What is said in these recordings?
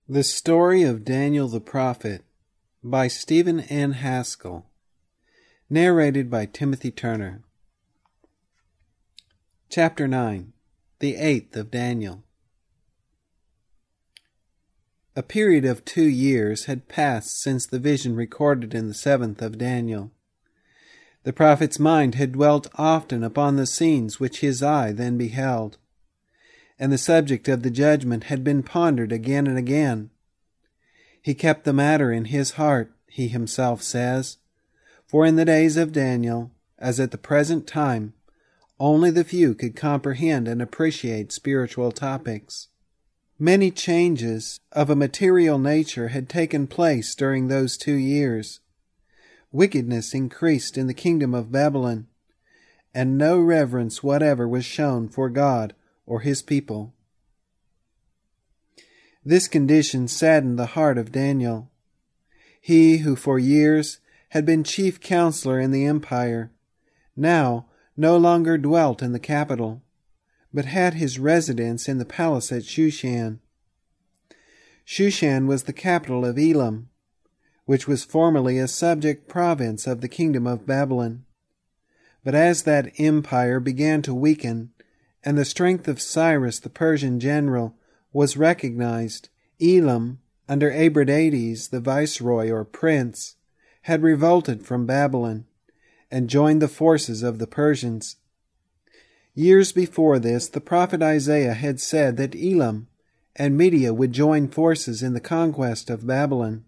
The Story of Daniel the Prophet by Stephen N. Haskell. Narrated by Timothy Turner. Chapter 9. The Eighth of Daniel. A period of 2 years had passed since the vision recorded in the 7th of Daniel. The prophet's mind had dwelt often upon the scenes which his eye then beheld, and the subject of the judgment had been pondered again and again. He kept the matter in his heart, he himself says, for in the days of Daniel, as at the present time, only the few could comprehend and appreciate spiritual topics. Many changes of a material nature had taken place during those 2 years. Wickedness increased in the kingdom of Babylon, and no reverence whatever was shown for God or his people. This condition saddened the heart of Daniel. He who for years had been chief counselor in the empire, now no longer dwelt in the capital, but had his residence in the palace at Shushan. Shushan was the capital of Elam, which was formerly a subject province of the kingdom of Babylon. But as that empire began to weaken, and the strength of Cyrus the Persian general was recognized, Elam, under Abradates the viceroy or prince, had revolted from Babylon and joined the forces of the Persians. Years before this, the prophet Isaiah had said that Elam and Media would join forces in the conquest of Babylon.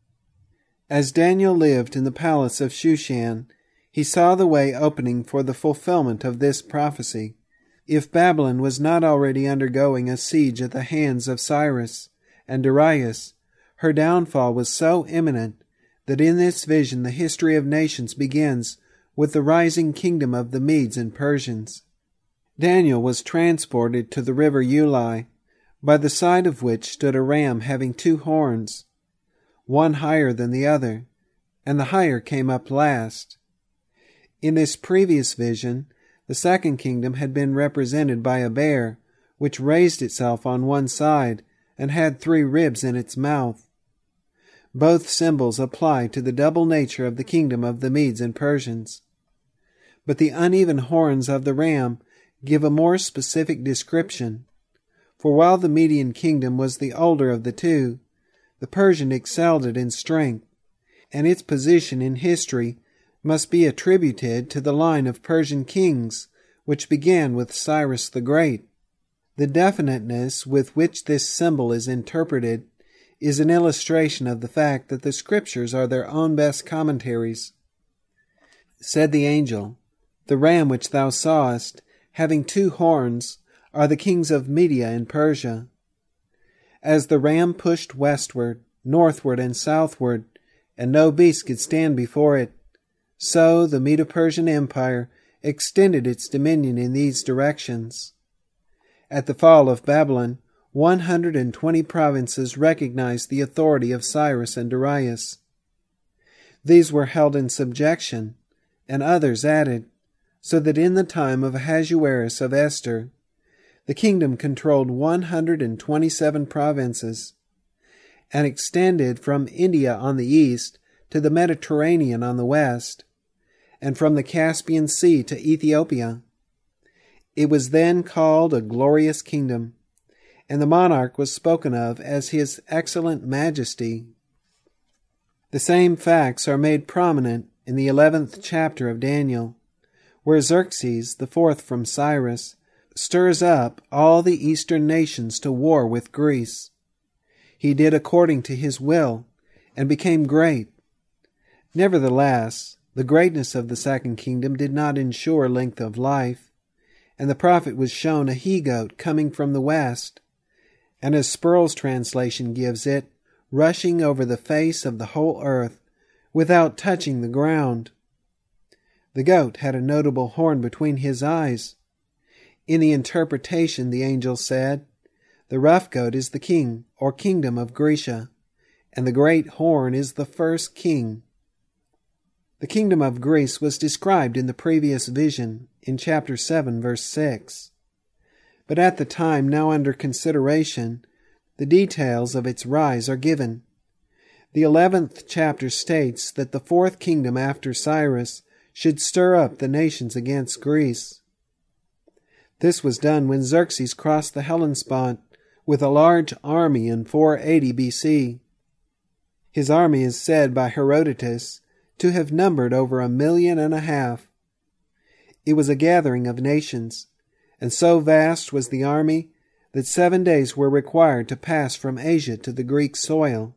As Daniel lived in the palace of Shushan, he saw the way opening for the fulfillment of this prophecy. If Babylon was not already undergoing a siege at the hands of Cyrus and Darius, her downfall was so imminent that in this vision the history of nations begins with the rising kingdom of the Medes and Persians. Daniel was transported to the river Ulai, by the side of which stood a ram having 2 horns, one higher than the other, and the higher came up last. In this previous vision, the second kingdom had been represented by a bear, which raised itself on one side and had 3 ribs in its mouth. Both symbols apply to the double nature of the kingdom of the Medes and Persians. But the uneven horns of the ram give a more specific description, for while the Median kingdom was the older of the 2, the Persian excelled it in strength, and its position in history must be attributed to the line of Persian kings, which began with Cyrus the Great. The definiteness with which this symbol is interpreted is an illustration of the fact that the Scriptures are their own best commentaries. Said the angel, "The ram which thou sawest, having 2 horns, are the kings of Media and Persia." As the ram pushed westward, northward, and southward, and no beast could stand before it, so the Medo-Persian Empire extended its dominion in these directions. At the fall of Babylon, 120 provinces recognized the authority of Cyrus and Darius. These were held in subjection, and others added, so that in the time of Ahasuerus of Esther, the kingdom controlled 127 provinces, and extended from India on the east to the Mediterranean on the west, and from the Caspian Sea to Ethiopia. It was then called a glorious kingdom, and the monarch was spoken of as His Excellent Majesty. The same facts are made prominent in the 11th chapter of Daniel, where Xerxes, the 4th from Cyrus, stirs up all the eastern nations to war with Greece. He did according to his will, and became great. Nevertheless, the greatness of the second kingdom did not ensure length of life, and the prophet was shown a he-goat coming from the west, and as Sproul's translation gives it, rushing over the face of the whole earth, without touching the ground. The goat had a notable horn between his eyes. In the interpretation, the angel said, "The rough goat is the king, or kingdom of Grecia, and the great horn is the first king." The kingdom of Greece was described in the previous vision, in chapter 7, verse 6. But at the time now under consideration, the details of its rise are given. The 11th chapter states that the fourth kingdom after Cyrus should stir up the nations against Greece. This was done when Xerxes crossed the Hellespont with a large army in 480 BC. His army is said by Herodotus to have numbered over 1.5 million. It was a gathering of nations, and so vast was the army that 7 days were required to pass from Asia to the Greek soil.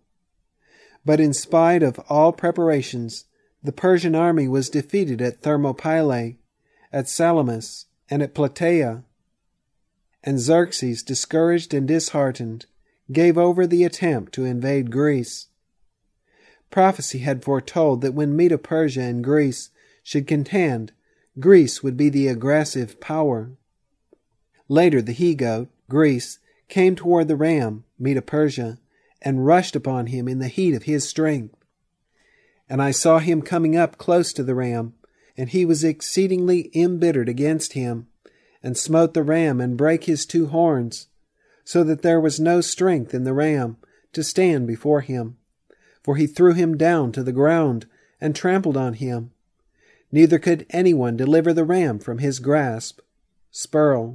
But in spite of all preparations, the Persian army was defeated at Thermopylae, at Salamis, and at Plataea. And Xerxes, discouraged and disheartened, gave over the attempt to invade Greece. Prophecy had foretold that when Medo-Persia and Greece should contend, Greece would be the aggressive power. Later the he-goat, Greece, came toward the ram, Medo-Persia, and rushed upon him in the heat of his strength. And I saw him coming up close to the ram, and he was exceedingly embittered against him, and smote the ram and brake his 2 horns, so that there was no strength in the ram to stand before him. For he threw him down to the ground and trampled on him. Neither could anyone deliver the ram from his grasp. Sperl.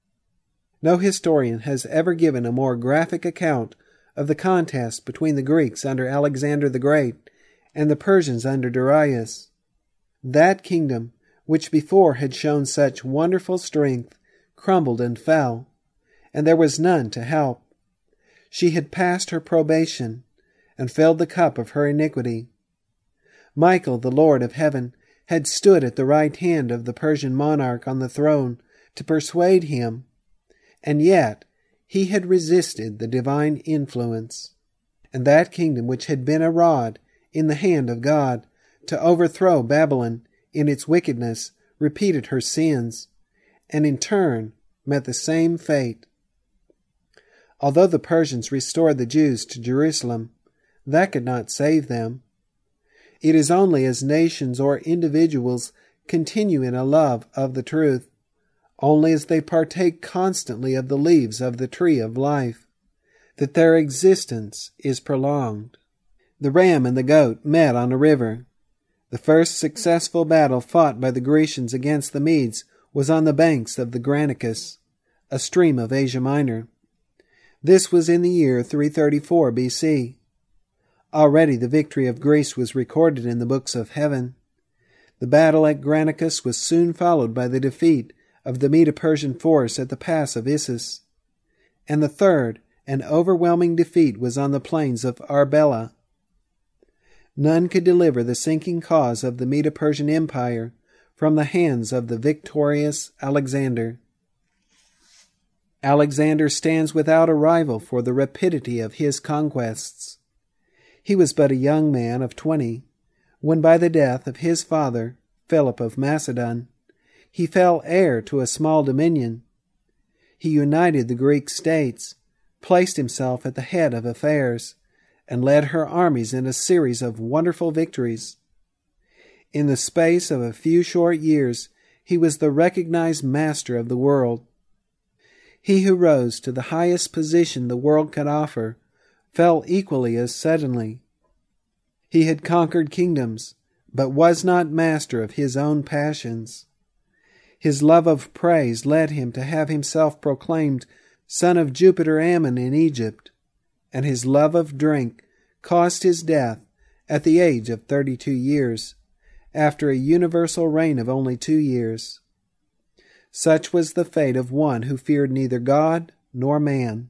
No historian has ever given a more graphic account of the contest between the Greeks under Alexander the Great and the Persians under Darius. That kingdom, which before had shown such wonderful strength, crumbled and fell, and there was none to help. She had passed her probation, and filled the cup of her iniquity. Michael, the Lord of heaven, had stood at the right hand of the Persian monarch on the throne to persuade him, and yet he had resisted the divine influence. And that kingdom which had been a rod in the hand of God to overthrow Babylon in its wickedness repeated her sins, and in turn met the same fate. Although the Persians restored the Jews to Jerusalem, that could not save them. It is only as nations or individuals continue in a love of the truth, only as they partake constantly of the leaves of the tree of life, that their existence is prolonged. The ram and the goat met on a river. The first successful battle fought by the Grecians against the Medes was on the banks of the Granicus, a stream of Asia Minor. This was in the year 334 BC. Already the victory of Greece was recorded in the books of heaven. The battle at Granicus was soon followed by the defeat of the Medo-Persian force at the pass of Issus, and the third and overwhelming defeat was on the plains of Arbela. None could deliver the sinking cause of the Medo-Persian Empire from the hands of the victorious Alexander. Alexander stands without a rival for the rapidity of his conquests. He was but a young man of 20, when by the death of his father, Philip of Macedon, he fell heir to a small dominion. He united the Greek states, placed himself at the head of affairs, and led her armies in a series of wonderful victories. In the space of a few short years, he was the recognized master of the world. He who rose to the highest position the world could offer fell equally as suddenly. He had conquered kingdoms, but was not master of his own passions. His love of praise led him to have himself proclaimed son of Jupiter Ammon in Egypt, and his love of drink caused his death at the age of 32 years, after a universal reign of only 2 years. Such was the fate of one who feared neither God nor man.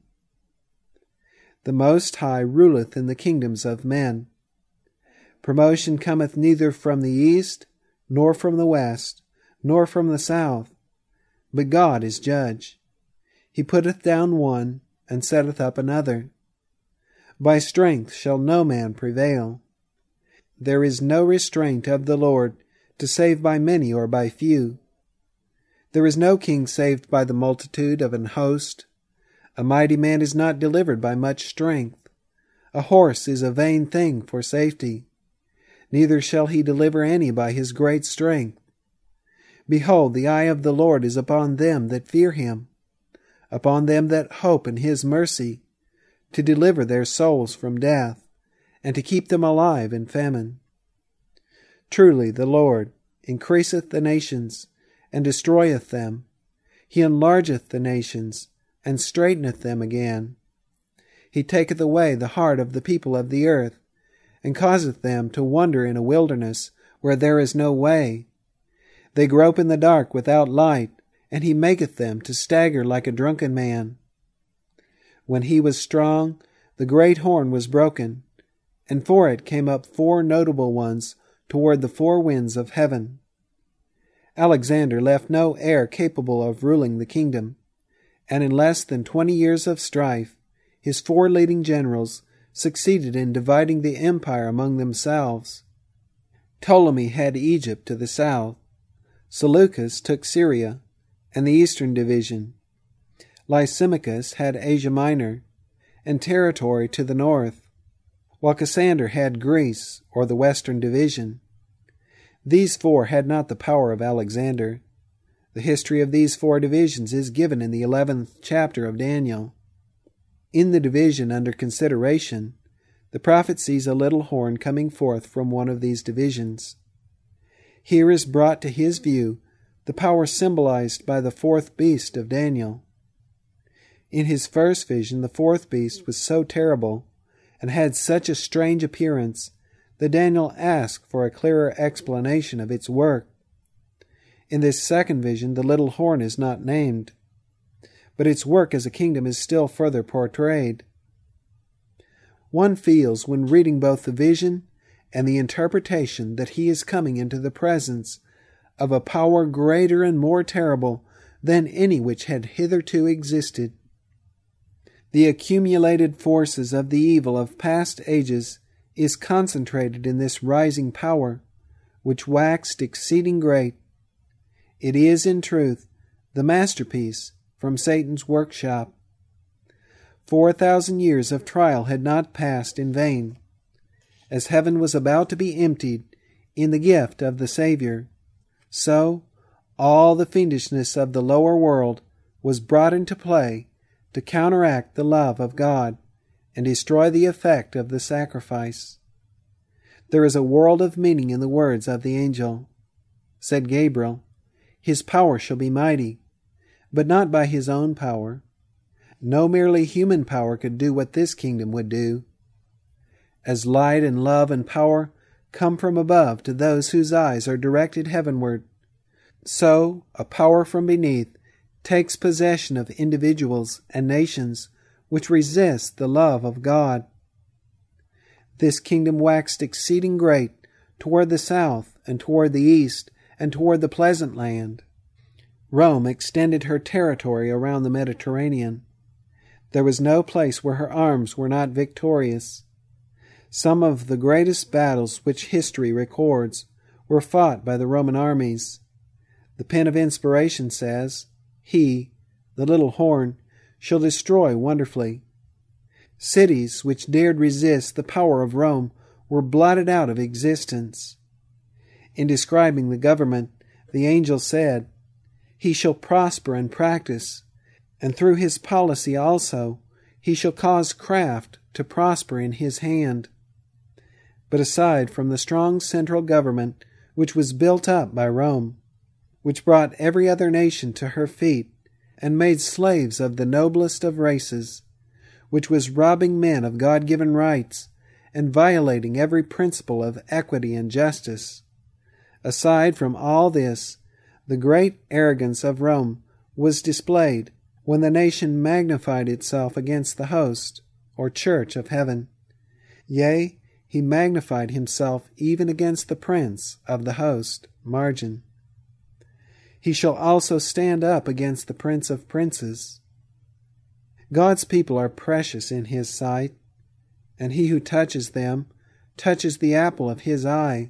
The Most High ruleth in the kingdoms of men. Promotion cometh neither from the east, nor from the west, nor from the south, but God is judge. He putteth down one, and setteth up another. By strength shall no man prevail. There is no restraint of the Lord to save by many or by few. There is no king saved by the multitude of an host. A mighty man is not delivered by much strength. A horse is a vain thing for safety. Neither shall he deliver any by his great strength. Behold, the eye of the Lord is upon them that fear him, upon them that hope in his mercy, to deliver their souls from death, and to keep them alive in famine. Truly the Lord increaseth the nations, and destroyeth them. He enlargeth the nations, and straiteneth them again. He taketh away the heart of the people of the earth, and causeth them to wander in a wilderness where there is no way. They grope in the dark without light, and he maketh them to stagger like a drunken man. When he was strong, the great horn was broken, and for it came up 4 notable ones toward the 4 winds of heaven. Alexander left no heir capable of ruling the kingdom, and in less than 20 years of strife, his 4 leading generals succeeded in dividing the empire among themselves. Ptolemy had Egypt to the south, Seleucus took Syria and the eastern division, Lysimachus had Asia Minor and territory to the north, while Cassander had Greece, or the western division. These 4 had not the power of Alexander. The history of these 4 divisions is given in the 11th chapter of Daniel. In the division under consideration, the prophet sees a little horn coming forth from one of these divisions. Here is brought to his view the power symbolized by the 4th beast of Daniel. In his first vision, the 4th beast was so terrible and had such a strange appearance that Daniel asked for a clearer explanation of its work. In this second vision, the little horn is not named, but its work as a kingdom is still further portrayed. One feels when reading both the vision and the interpretation that he is coming into the presence of a power greater and more terrible than any which had hitherto existed. The accumulated forces of the evil of past ages is concentrated in this rising power, which waxed exceeding great. It is, in truth, the masterpiece from Satan's workshop. 4,000 years of trial had not passed in vain. As heaven was about to be emptied in the gift of the Savior, so all the fiendishness of the lower world was brought into play to counteract the love of God and destroy the effect of the sacrifice. There is a world of meaning in the words of the angel. Said Gabriel, "His power shall be mighty, but not by his own power." No merely human power could do what this kingdom would do. As light and love and power come from above to those whose eyes are directed heavenward, so a power from beneath takes possession of individuals and nations which resist the love of God. This kingdom waxed exceeding great toward the south and toward the east and toward the pleasant land. Rome extended her territory around the Mediterranean. There was no place where her arms were not victorious. Some of the greatest battles which history records were fought by the Roman armies. The pen of inspiration says, "He, the little horn, shall destroy wonderfully." Cities which dared resist the power of Rome were blotted out of existence. In describing the government, the angel said, "He shall prosper and practice, and through his policy also he shall cause craft to prosper in his hand." But aside from the strong central government which was built up by Rome, which brought every other nation to her feet and made slaves of the noblest of races, which was robbing men of God-given rights and violating every principle of equity and justice, aside from all this, the great arrogance of Rome was displayed when the nation magnified itself against the host, or church of heaven. Yea, he magnified himself even against the prince of the host, margin. He shall also stand up against the prince of princes. God's people are precious in his sight, and he who touches them touches the apple of his eye.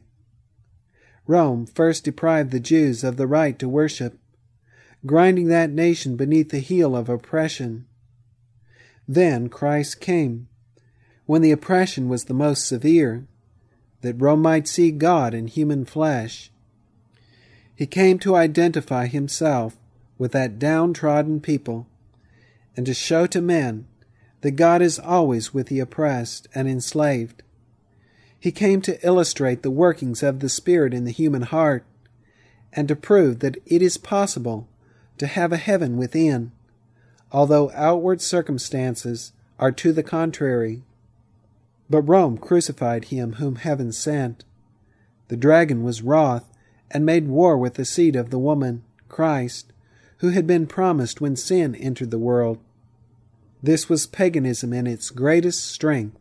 Rome first deprived the Jews of the right to worship, grinding that nation beneath the heel of oppression. Then Christ came, when the oppression was the most severe, that Rome might see God in human flesh. He came to identify himself with that downtrodden people, and to show to men that God is always with the oppressed and enslaved. He came to illustrate the workings of the Spirit in the human heart, and to prove that it is possible to have a heaven within, although outward circumstances are to the contrary. But Rome crucified him whom heaven sent. The dragon was wroth, and made war with the seed of the woman, Christ, who had been promised when sin entered the world. This was paganism in its greatest strength.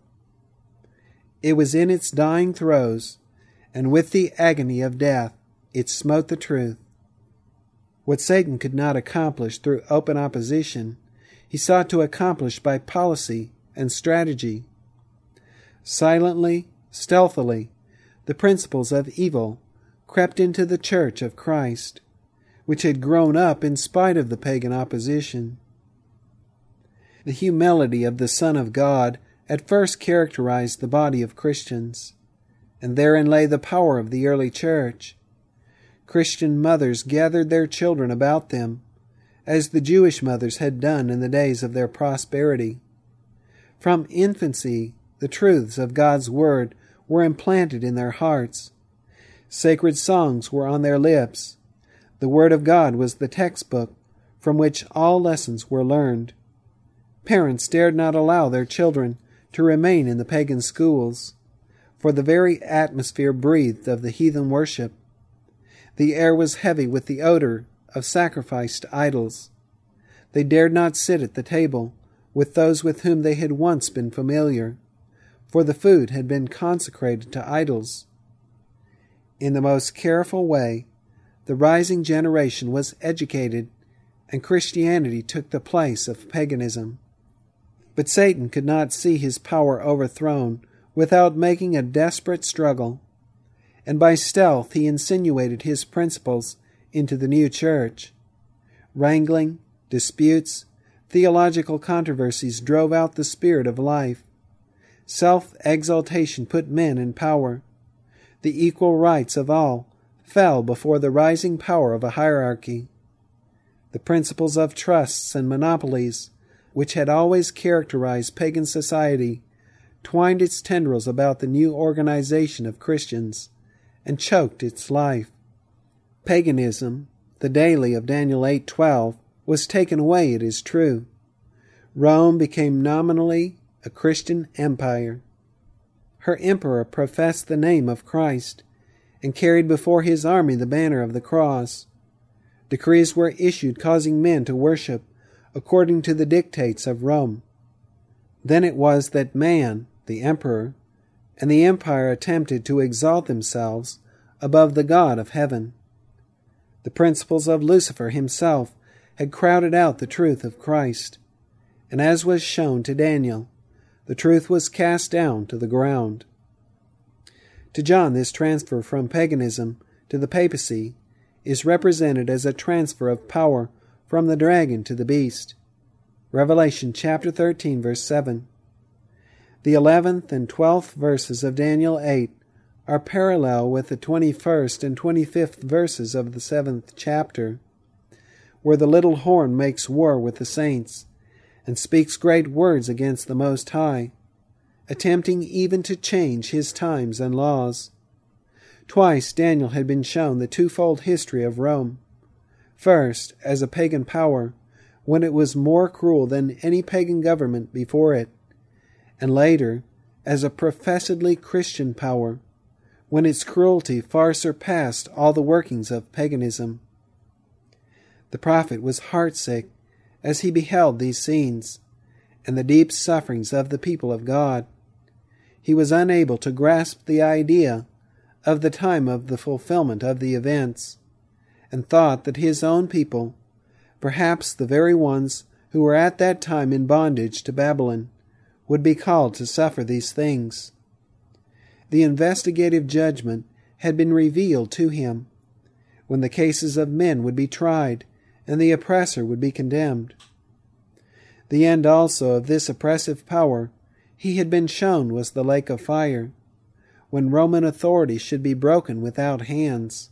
It was in its dying throes, and with the agony of death it smote the truth. What Satan could not accomplish through open opposition, he sought to accomplish by policy and strategy. Silently, stealthily, the principles of evil crept into the Church of Christ, which had grown up in spite of the pagan opposition. The humility of the Son of God at first characterized the body of Christians, and therein lay the power of the early church. Christian mothers gathered their children about them, as the Jewish mothers had done in the days of their prosperity. From infancy, the truths of God's Word were implanted in their hearts. Sacred songs were on their lips. The Word of God was the textbook from which all lessons were learned. Parents dared not allow their children to remain in the pagan schools, for the very atmosphere breathed of the heathen worship. The air was heavy with the odor of sacrificed idols. They dared not sit at the table with those with whom they had once been familiar, for the food had been consecrated to idols. In the most careful way, the rising generation was educated, and Christianity took the place of paganism. But Satan could not see his power overthrown without making a desperate struggle, and by stealth he insinuated his principles into the new church. Wrangling, disputes, theological controversies drove out the spirit of life. Self-exaltation put men in power. The equal rights of all fell before the rising power of a hierarchy. The principles of trusts and monopolies, which had always characterized pagan society, twined its tendrils about the new organization of Christians and choked its life. Paganism, the daily of Daniel 8:12, was taken away, it is true. Rome became nominally a Christian empire. Her emperor professed the name of Christ and carried before his army the banner of the cross. Decrees were issued causing men to worship according to the dictates of Rome. Then it was that man, the emperor, and the empire attempted to exalt themselves above the God of heaven. The principles of Lucifer himself had crowded out the truth of Christ, and as was shown to Daniel, the truth was cast down to the ground. To John, this transfer from paganism to the papacy is represented as a transfer of power from the dragon to the beast. Revelation chapter 13, verse 7. The 11th and 12th verses of Daniel 8 are parallel with the 21st and 25th verses of the 7th chapter, where the little horn makes war with the saints and speaks great words against the Most High, attempting even to change his times and laws. Twice Daniel had been shown the twofold history of Rome. First, as a pagan power, when it was more cruel than any pagan government before it, and later, as a professedly Christian power, when its cruelty far surpassed all the workings of paganism. The prophet was heartsick as he beheld these scenes, and the deep sufferings of the people of God. He was unable to grasp the idea of the time of the fulfillment of the events, and thought that his own people, perhaps the very ones who were at that time in bondage to Babylon, would be called to suffer these things. The investigative judgment had been revealed to him, when the cases of men would be tried and the oppressor would be condemned. The end also of this oppressive power he had been shown was the lake of fire, when Roman authority should be broken without hands.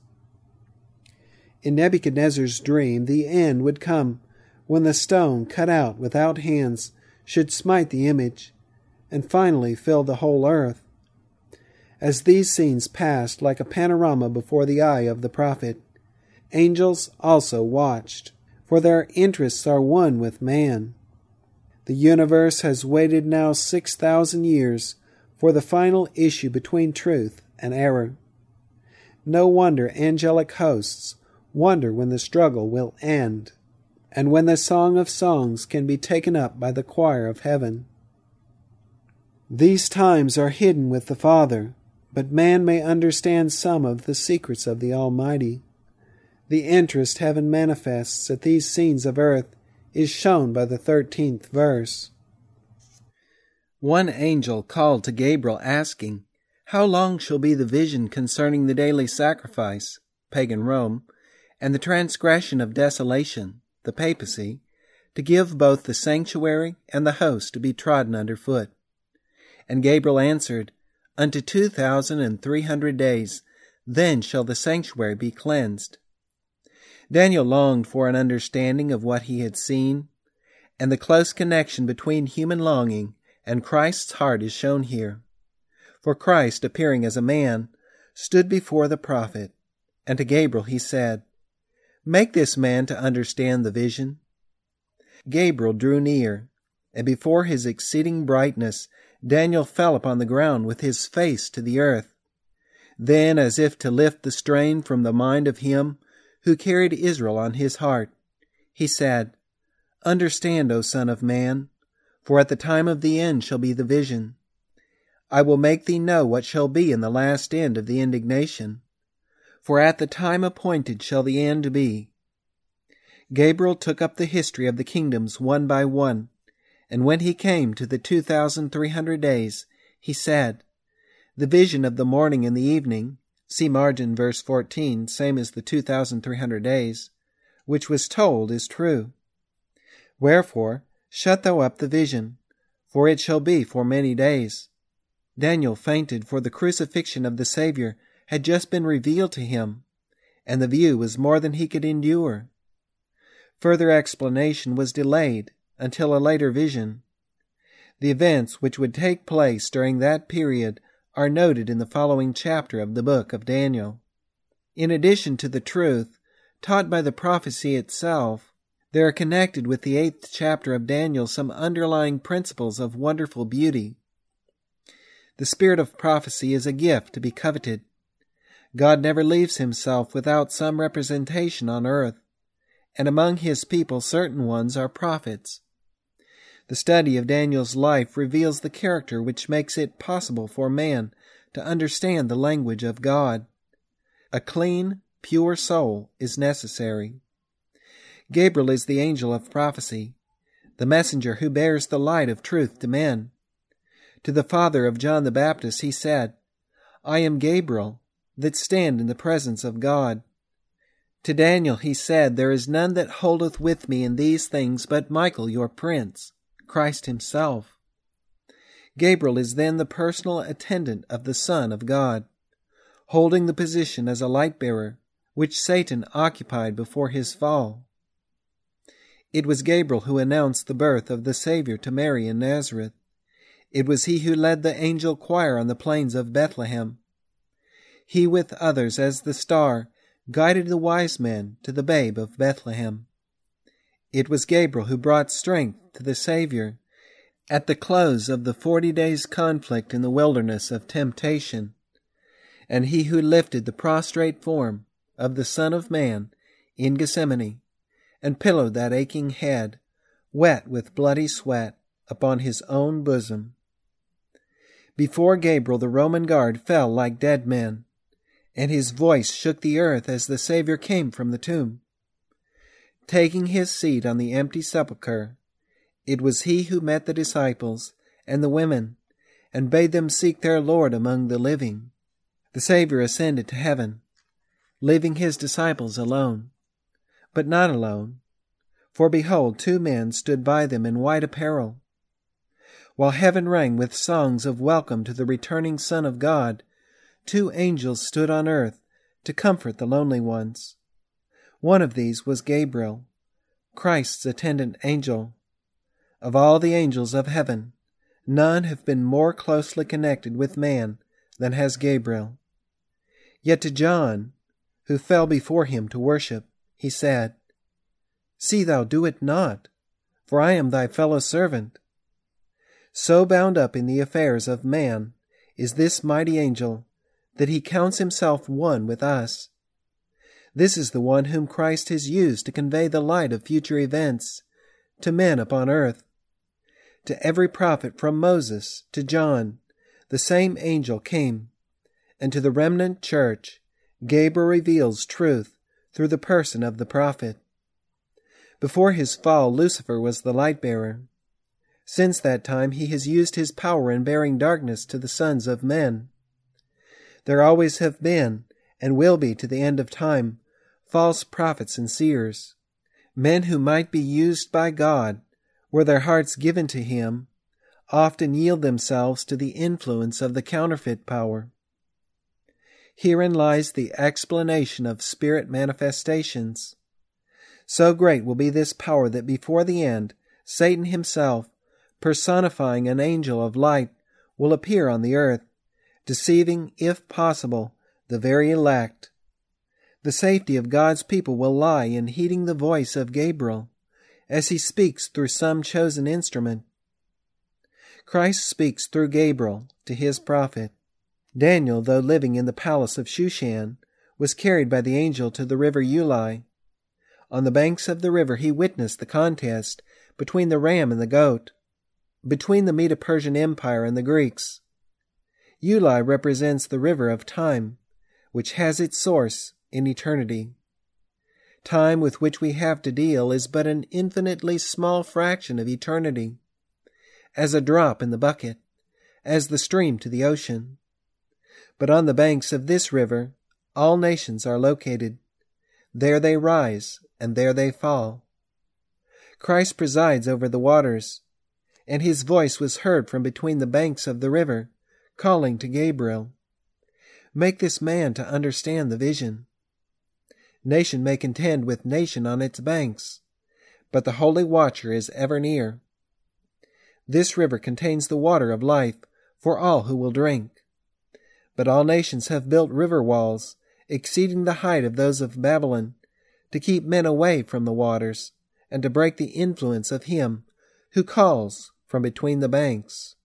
In Nebuchadnezzar's dream, the end would come when the stone cut out without hands should smite the image, and finally fill the whole earth. As these scenes passed like a panorama before the eye of the prophet, angels also watched, for their interests are one with man. The universe has waited now 6,000 years for the final issue between truth and error. No wonder angelic hosts wonder when the struggle will end, and when the Song of Songs can be taken up by the choir of heaven. These times are hidden with the Father, but man may understand some of the secrets of the Almighty. The interest heaven manifests at these scenes of earth is shown by the 13th verse. One angel called to Gabriel, asking, "How long shall be the vision concerning the daily sacrifice," pagan Rome, and the transgression of desolation, the papacy, to give both the sanctuary and the host to be trodden under foot? And Gabriel answered, "Unto 2,300 days, then shall the sanctuary be cleansed." Daniel longed for an understanding of what he had seen, and the close connection between human longing and Christ's heart is shown here. For Christ, appearing as a man, stood before the prophet, and to Gabriel he said, "Make this man to understand the vision." Gabriel drew near, and before his exceeding brightness Daniel fell upon the ground with his face to the earth. Then, as if to lift the strain from the mind of him who carried Israel on his heart, he said, "Understand, O Son of Man, for at the time of the end shall be the vision. I will make thee know what shall be in the last end of the indignation, for at the time appointed shall the end be." Gabriel took up the history of the kingdoms one by one, and when he came to the 2,300 days, he said, "The vision of the morning and the evening," see margin verse 14, same as the 2,300 days, "which was told is true. Wherefore, shut thou up the vision, for it shall be for many days." Daniel fainted, for the crucifixion of the Savior had just been revealed to him, and the view was more than he could endure. Further explanation was delayed until a later vision. The events which would take place during that period are noted in the following chapter of the book of Daniel. In addition to the truth taught by the prophecy itself, there are connected with the 8th chapter of Daniel some underlying principles of wonderful beauty. The spirit of prophecy is a gift to be coveted. God never leaves himself without some representation on earth, and among his people certain ones are prophets. The study of Daniel's life reveals the character which makes it possible for man to understand the language of God. A clean, pure soul is necessary. Gabriel is the angel of prophecy, the messenger who bears the light of truth to men. To the father of John the Baptist he said, "I am Gabriel, that stand in the presence of God." To Daniel he said, "There is none that holdeth with me in these things but Michael your prince," Christ himself. Gabriel is then the personal attendant of the Son of God, holding the position as a light-bearer which Satan occupied before his fall. It was Gabriel who announced the birth of the Savior to Mary in Nazareth. It was he who led the angel choir on the plains of Bethlehem. He with others as the star guided the wise men to the babe of Bethlehem. It was Gabriel who brought strength to the Savior at the close of the 40 days' conflict in the wilderness of temptation, and he who lifted the prostrate form of the Son of Man in Gethsemane and pillowed that aching head, wet with bloody sweat, upon his own bosom. Before Gabriel the Roman guard fell like dead men, and his voice shook the earth as the Savior came from the tomb. Taking his seat on the empty sepulchre, it was he who met the disciples and the women and bade them seek their Lord among the living. The Savior ascended to heaven, leaving his disciples alone, but not alone, for behold, 2 men stood by them in white apparel. While heaven rang with songs of welcome to the returning Son of God, 2 angels stood on earth to comfort the lonely ones. One of these was Gabriel, Christ's attendant angel. Of all the angels of heaven, none have been more closely connected with man than has Gabriel. Yet to John, who fell before him to worship, he said, See thou do it not, for I am thy fellow servant. So bound up in the affairs of man is this mighty angel that he counts himself one with us. This is the one whom Christ has used to convey the light of future events to men upon earth. To every prophet from Moses to John, the same angel came, and to the remnant church, Gabriel reveals truth through the person of the prophet. Before his fall, Lucifer was the light-bearer. Since that time, he has used his power in bearing darkness to the sons of men. There always have been, and will be to the end of time, false prophets and seers, men who might be used by God, were their hearts given to him, often yield themselves to the influence of the counterfeit power. Herein lies the explanation of spirit manifestations. So great will be this power that before the end, Satan himself, personifying an angel of light, will appear on the earth, deceiving, if possible, the very elect. The safety of God's people will lie in heeding the voice of Gabriel, as he speaks through some chosen instrument. Christ speaks through Gabriel to his prophet. Daniel, though living in the palace of Shushan, was carried by the angel to the river Ulai. On the banks of the river he witnessed the contest between the ram and the goat, between the Medo-Persian Empire and the Greeks. Ulai represents the river of time, which has its source in eternity. Time with which we have to deal is but an infinitely small fraction of eternity, as a drop in the bucket, as the stream to the ocean. But on the banks of this river, all nations are located. There they rise, and there they fall. Christ presides over the waters, and his voice was heard from between the banks of the river, calling to Gabriel. Make this man to understand the vision. Nation may contend with nation on its banks, but the Holy Watcher is ever near. This river contains the water of life for all who will drink. But all nations have built river walls, exceeding the height of those of Babylon, to keep men away from the waters, and to break the influence of him who calls from between the banks.